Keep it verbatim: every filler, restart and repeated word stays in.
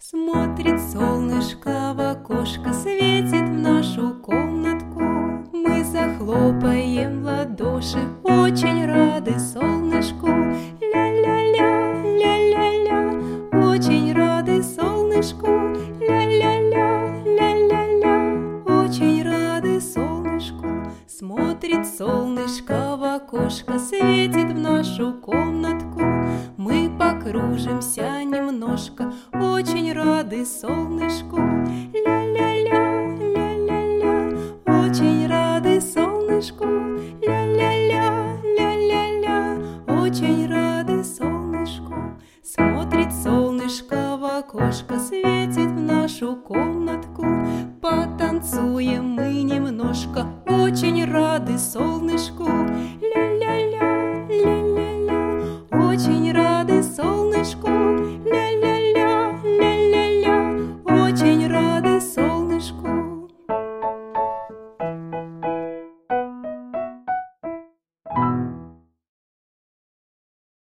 Смотрит солнышко в окошко, светит в нашу комнатку. Мы захлопаем в ладоши, очень рады солнышку. Ля-ля-ля, ля-ля-ля, очень рады солнышку. Ля-ля-ля, ля-ля-ля, очень рады солнышку. Смотрит солнышко в окошко, светит в нашу комнатку. Мы покружимся немножко, очень рады солнышку. Ля-ля-ля, ля-ля-ля, очень рады солнышку. Ля-ля-ля, ля-ля-ля, очень рады солнышку. Смотрит солнышко в окошко, светит в нашу комнатку. Потанцуем мы немножко, очень рады солнышку. Ля-ля-ля, ля-ля-ля, очень рады солнышку.